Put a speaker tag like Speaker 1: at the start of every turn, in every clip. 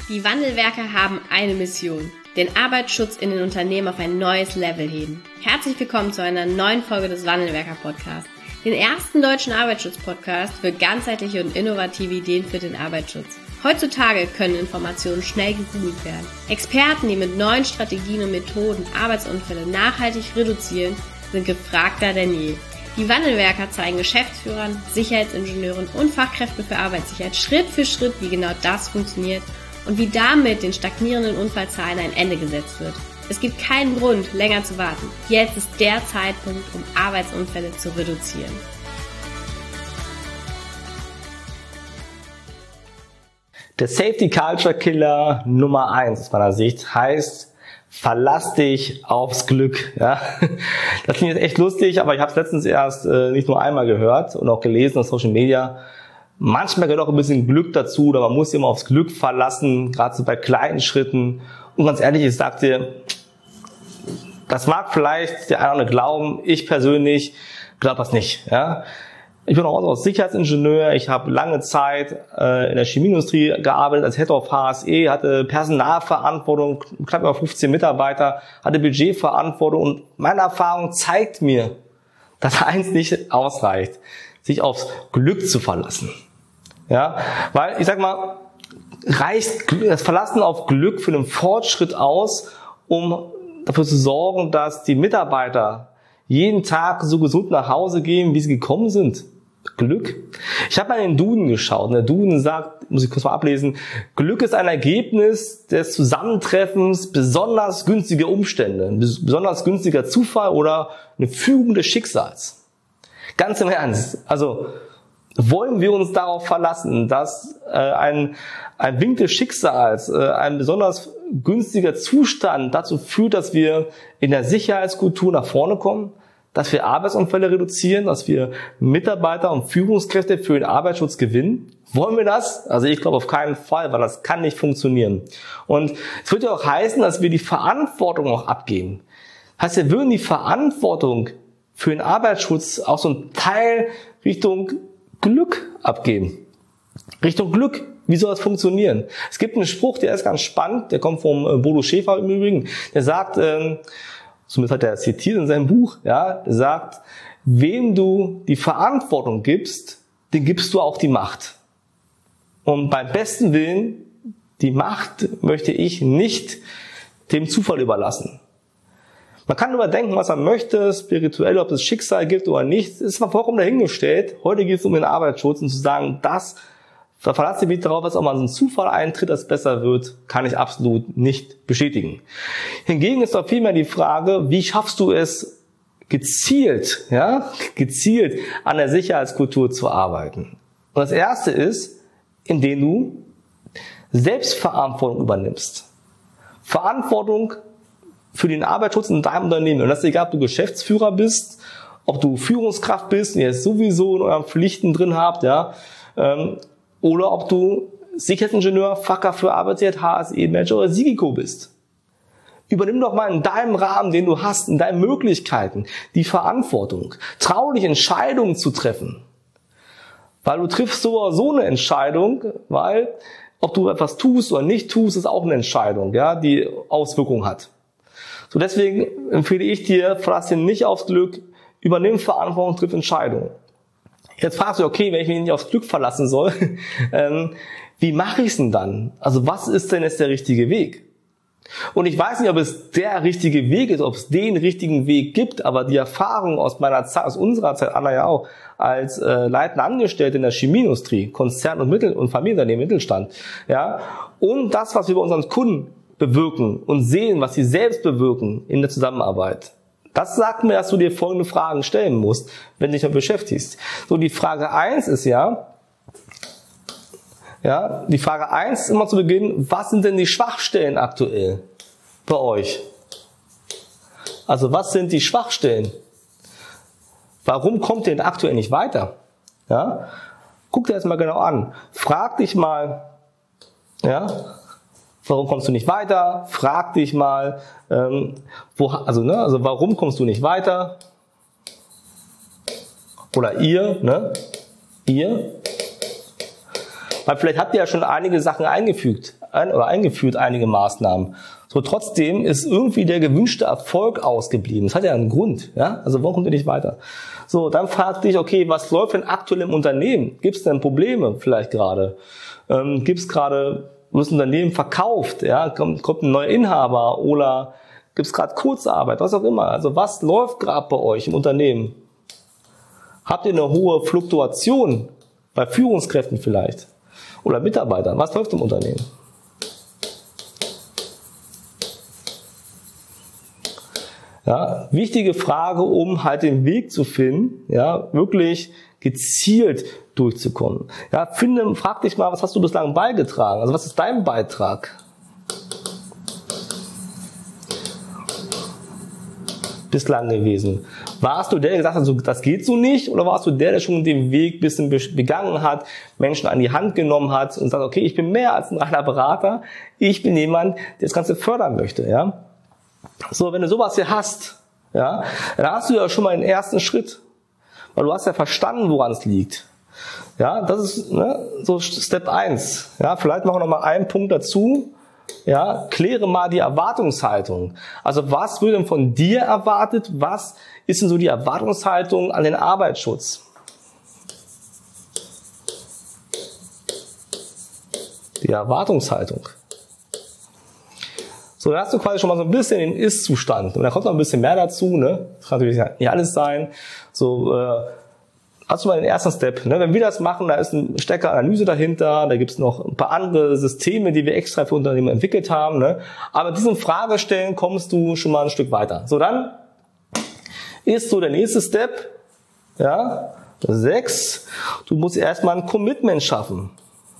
Speaker 1: Die Wandelwerker haben eine Mission: den Arbeitsschutz in den Unternehmen auf ein neues Level heben. Herzlich willkommen zu einer neuen Folge des Wandelwerker-Podcasts, den ersten deutschen Arbeitsschutz-Podcast für ganzheitliche und innovative Ideen für den Arbeitsschutz. Heutzutage können Informationen schnell gegoogelt werden. Experten, die mit neuen Strategien und Methoden Arbeitsunfälle nachhaltig reduzieren, sind gefragter denn je. Die Wandelwerker zeigen Geschäftsführern, Sicherheitsingenieuren und Fachkräften für Arbeitssicherheit Schritt für Schritt, wie genau das funktioniert und wie damit den stagnierenden Unfallzahlen ein Ende gesetzt wird. Es gibt keinen Grund, länger zu warten. Jetzt ist der Zeitpunkt, um Arbeitsunfälle zu reduzieren.
Speaker 2: Der Safety Culture Killer Nummer 1 aus meiner Sicht heißt: Verlass dich aufs Glück. Ja? Das klingt jetzt echt lustig, aber ich habe es letztens erst nicht nur einmal gehört und auch gelesen auf Social Media. Manchmal gehört auch ein bisschen Glück dazu, oder man muss sich immer aufs Glück verlassen, gerade so bei kleinen Schritten. Und ganz ehrlich, ich sag dir, das mag vielleicht der eine oder andere glauben, ich persönlich glaube das nicht. Ja? Ich bin auch Sicherheitsingenieur, ich habe lange Zeit in der Chemieindustrie gearbeitet, als Head of HSE, hatte Personalverantwortung, knapp über 15 Mitarbeiter, hatte Budgetverantwortung, und meine Erfahrung zeigt mir, dass eins nicht ausreicht: sich aufs Glück zu verlassen. Ja, weil ich sag mal, reicht das Verlassen auf Glück für einen Fortschritt aus, um dafür zu sorgen, dass die Mitarbeiter jeden Tag so gesund nach Hause gehen, wie sie gekommen sind? Glück? Ich habe mal in den Duden geschaut, und der Duden sagt, muss ich kurz mal ablesen: Glück ist ein Ergebnis des Zusammentreffens besonders günstiger Umstände, ein besonders günstiger Zufall oder eine Fügung des Schicksals. Ganz im Ernst, also wollen wir uns darauf verlassen, dass ein Wink des Schicksals, ein besonders günstiger Zustand dazu führt, dass wir in der Sicherheitskultur nach vorne kommen, dass wir Arbeitsunfälle reduzieren, dass wir Mitarbeiter und Führungskräfte für den Arbeitsschutz gewinnen? Wollen wir das? Also ich glaube auf keinen Fall, weil das kann nicht funktionieren. Und es wird ja auch heißen, dass wir die Verantwortung auch abgeben. Das heißt, wir würden die Verantwortung für den Arbeitsschutz auch so einen Teil Richtung Glück abgeben. Richtung Glück. Wie soll das funktionieren? Es gibt einen Spruch, der ist ganz spannend, der kommt vom Bodo Schäfer im Übrigen, der sagt, zumindest hat er zitiert in seinem Buch, ja, der sagt: Wem du die Verantwortung gibst, den gibst du auch die Macht. Und beim besten Willen, die Macht möchte ich nicht dem Zufall überlassen. Man kann überdenken, was man möchte, spirituell, ob es Schicksal gibt oder nicht, ist zwar vollkommen dahingestellt. Heute geht es um den Arbeitsschutz, und zu sagen, da verlasse ich mich darauf, dass auch mal so ein Zufall eintritt, dass es besser wird, kann ich absolut nicht bestätigen. Hingegen ist doch vielmehr die Frage: Wie schaffst du es, gezielt an der Sicherheitskultur zu arbeiten? Und das Erste ist, indem du Selbstverantwortung übernimmst. Verantwortung für den Arbeitsschutz in deinem Unternehmen. Und das ist egal, ob du Geschäftsführer bist, ob du Führungskraft bist und ihr es sowieso in euren Pflichten drin habt, ja, oder ob du Sicherheitsingenieur, Fachkraft für Arbeitssicherheit, HSE-Manager oder SIGICO bist. Übernimm doch mal in deinem Rahmen, den du hast, in deinen Möglichkeiten, die Verantwortung. Trau dich, Entscheidungen zu treffen. Weil du triffst so oder so eine Entscheidung, weil ob du etwas tust oder nicht tust, ist auch eine Entscheidung, ja, die Auswirkungen hat. So, deswegen empfehle ich dir: Verlass dich nicht aufs Glück, übernimm Verantwortung, triff Entscheidungen. Jetzt fragst du, okay, wenn ich mich nicht aufs Glück verlassen soll, wie mache ich es denn dann? Also was ist denn jetzt der richtige Weg? Und ich weiß nicht, ob es der richtige Weg ist, ob es den richtigen Weg gibt, aber die Erfahrung aus meiner Zeit, aus unserer Zeit, Anna ja auch, als leitende Angestellte in der Chemieindustrie, Konzern- und Familienunternehmen, Mittelstand, ja, und das, was wir bei unseren Kunden bewirken und sehen, was sie selbst bewirken in der Zusammenarbeit, das sagt mir, dass du dir folgende Fragen stellen musst, wenn du dich damit beschäftigst. So, die Frage 1 ist die Frage 1 ist immer zu Beginn: Was sind denn die Schwachstellen aktuell bei euch? Also was sind die Schwachstellen? Warum kommt ihr denn aktuell nicht weiter? Ja? Guck dir das mal genau an. Frag dich mal, ja, warum kommst du nicht weiter? Frag dich mal, warum kommst du nicht weiter? Oder ihr. Weil vielleicht habt ihr ja schon einige Sachen eingeführt, einige Maßnahmen. So, trotzdem ist irgendwie der gewünschte Erfolg ausgeblieben. Das hat ja einen Grund, ja? Also warum kommt ihr nicht weiter? So, dann fragt dich, okay, was läuft denn aktuell im Unternehmen? Gibt es denn Probleme vielleicht gerade? Gibt es gerade, wird das Unternehmen verkauft? Ja? Kommt ein neuer Inhaber oder gibt es gerade Kurzarbeit? Was auch immer. Also was läuft gerade bei euch im Unternehmen? Habt ihr eine hohe Fluktuation bei Führungskräften vielleicht? Oder Mitarbeitern? Was läuft im Unternehmen? Ja, wichtige Frage, um halt den Weg zu finden, ja, wirklich gezielt durchzukommen. Ja, frag dich mal, was hast du bislang beigetragen? Also was ist dein Beitrag? Bislang gewesen. Warst du der gesagt hat, das geht so nicht? Oder warst du der schon den Weg ein bisschen begangen hat, Menschen an die Hand genommen hat und sagt, okay, ich bin mehr als ein reiner Berater, ich bin jemand, der das Ganze fördern möchte, ja? So, wenn du sowas hier hast, ja, dann hast du ja schon mal den ersten Schritt. Weil du hast ja verstanden, woran es liegt. Ja, das ist so Step 1. Ja, vielleicht machen wir noch mal einen Punkt dazu. Ja, kläre mal die Erwartungshaltung. Also was wird denn von dir erwartet? Was ist denn so die Erwartungshaltung an den Arbeitsschutz? Die Erwartungshaltung. So, dann hast du quasi schon mal so ein bisschen den Ist-Zustand. Und da kommt noch ein bisschen mehr dazu, ne? Das kann natürlich nicht alles sein. So, hast du mal den ersten Step, ne? Wenn wir das machen, da ist eine Steckeranalyse dahinter, da gibt's noch ein paar andere Systeme, die wir extra für Unternehmen entwickelt haben, ne? Aber mit diesen Fragestellen kommst du schon mal ein Stück weiter. So, dann ist so der nächste Step, ja, 6. Du musst erstmal ein Commitment schaffen.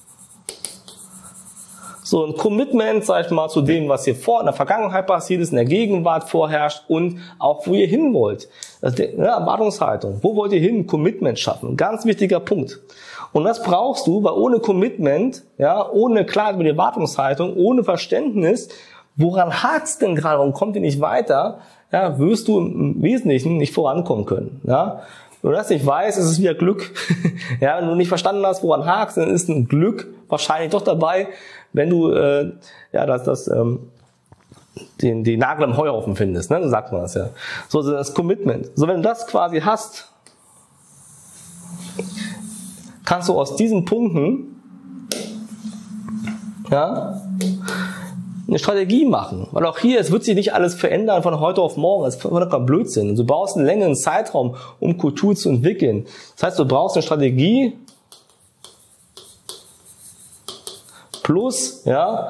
Speaker 2: So ein Commitment, sag ich mal, zu dem, was hier in der Vergangenheit passiert ist, in der Gegenwart vorherrscht und auch, wo ihr hin wollt. Also Erwartungshaltung. Wo wollt ihr hin? Commitment schaffen. Ganz wichtiger Punkt. Und das brauchst du, weil ohne Commitment, ja, ohne Klarheit über die Erwartungshaltung, ohne Verständnis, woran hakt's denn gerade und kommt ihr nicht weiter, ja, wirst du im Wesentlichen nicht vorankommen können, ja. Wenn du das nicht weißt, ist es wieder Glück. Ja, wenn du nicht verstanden hast, woran hakst, dann ist ein Glück wahrscheinlich doch dabei, wenn du den Nagel am Heuhaufen findest, ne? So sagt man das ja. So, das Commitment. So, wenn du das quasi hast, kannst du aus diesen Punkten, ja, eine Strategie machen. Weil auch hier, es wird sich nicht alles verändern von heute auf morgen. Das ist vollkommen Blödsinn. Und du brauchst einen längeren Zeitraum, um Kultur zu entwickeln. Das heißt, du brauchst eine Strategie plus, ja,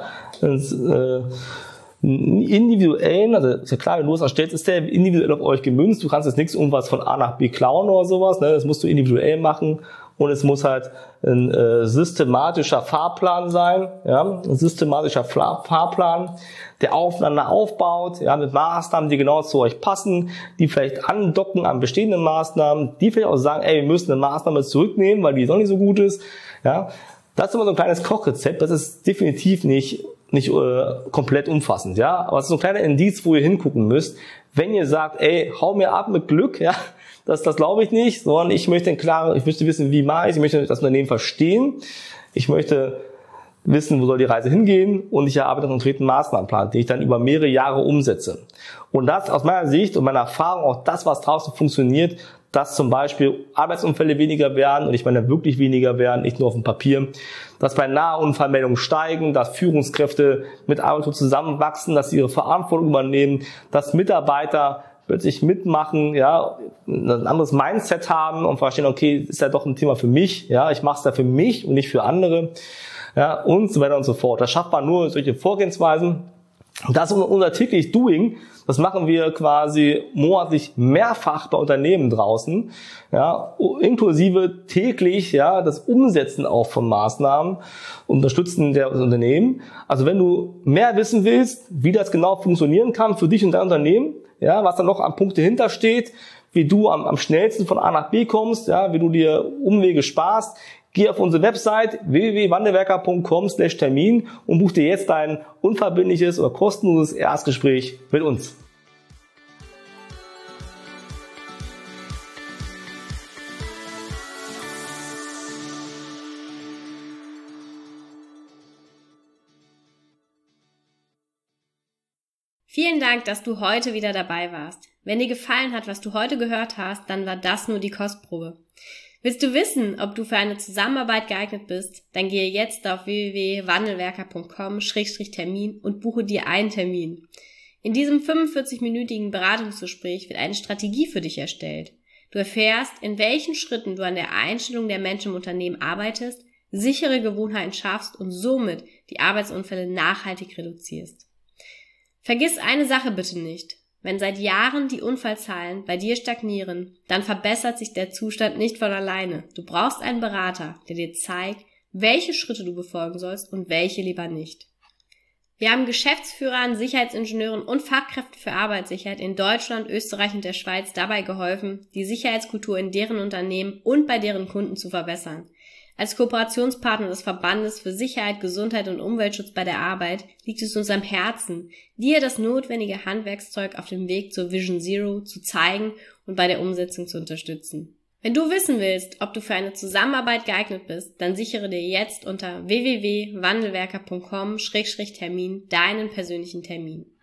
Speaker 2: individuellen, also ist ja klar, wenn du das erstellst, ist der individuell auf euch gemünzt. Du kannst jetzt nichts irgendwas von A nach B klauen oder sowas, ne? Das musst du individuell machen. Und es muss halt ein systematischer Fahrplan sein, ja, ein systematischer Fahrplan, der aufeinander aufbaut, ja, mit Maßnahmen, die genau zu euch passen, die vielleicht andocken an bestehenden Maßnahmen, die vielleicht auch sagen, ey, wir müssen eine Maßnahme zurücknehmen, weil die doch nicht so gut ist, ja. Das ist immer so ein kleines Kochrezept, das ist definitiv nicht komplett umfassend, ja, aber es ist so ein kleiner Indiz, wo ihr hingucken müsst, wenn ihr sagt, ey, hau mir ab mit Glück, ja. Das glaube ich nicht, sondern ich möchte wissen, wie mache ich möchte das Unternehmen verstehen, ich möchte wissen, wo soll die Reise hingehen und ich erarbeite einen konkreten Maßnahmenplan, den ich dann über mehrere Jahre umsetze. Und das aus meiner Sicht und meiner Erfahrung auch das, was draußen funktioniert, dass zum Beispiel Arbeitsunfälle weniger werden und ich meine wirklich weniger werden, nicht nur auf dem Papier, dass bei Nahunfallmeldungen steigen, dass Führungskräfte mit Arbeitsschutz zusammenwachsen, dass sie ihre Verantwortung übernehmen, dass Mitarbeiter plötzlich mitmachen, ja, ein anderes Mindset haben und verstehen, okay, ist ja doch ein Thema für mich, ja, ich mache es ja für mich und nicht für andere, ja, und so weiter und so fort. Das schafft man nur durch solche Vorgehensweisen. Und das ist unser täglich Doing. Das machen wir quasi monatlich mehrfach bei Unternehmen draußen, ja, inklusive täglich, ja, das Umsetzen auch von Maßnahmen, Unterstützen der Unternehmen. Also wenn du mehr wissen willst, wie das genau funktionieren kann für dich und dein Unternehmen, ja, was da noch an Punkte hintersteht, wie du am schnellsten von A nach B kommst, ja, wie du dir Umwege sparst, geh auf unsere Website www.wandelwerker.com/Termin und buch dir jetzt dein unverbindliches oder kostenloses Erstgespräch mit uns.
Speaker 1: Vielen Dank, dass du heute wieder dabei warst. Wenn dir gefallen hat, was du heute gehört hast, dann war das nur die Kostprobe. Willst du wissen, ob du für eine Zusammenarbeit geeignet bist? Dann gehe jetzt auf www.wandelwerker.com/Termin und buche dir einen Termin. In diesem 45-minütigen Beratungsgespräch wird eine Strategie für dich erstellt. Du erfährst, in welchen Schritten du an der Einstellung der Menschen im Unternehmen arbeitest, sichere Gewohnheiten schaffst und somit die Arbeitsunfälle nachhaltig reduzierst. Vergiss eine Sache bitte nicht. Wenn seit Jahren die Unfallzahlen bei dir stagnieren, dann verbessert sich der Zustand nicht von alleine. Du brauchst einen Berater, der dir zeigt, welche Schritte du befolgen sollst und welche lieber nicht. Wir haben Geschäftsführern, Sicherheitsingenieuren und Fachkräften für Arbeitssicherheit in Deutschland, Österreich und der Schweiz dabei geholfen, die Sicherheitskultur in deren Unternehmen und bei deren Kunden zu verbessern. Als Kooperationspartner des Verbandes für Sicherheit, Gesundheit und Umweltschutz bei der Arbeit liegt es uns am Herzen, dir das notwendige Handwerkszeug auf dem Weg zur Vision Zero zu zeigen und bei der Umsetzung zu unterstützen. Wenn du wissen willst, ob du für eine Zusammenarbeit geeignet bist, dann sichere dir jetzt unter www.wandelwerker.com/Termin deinen persönlichen Termin.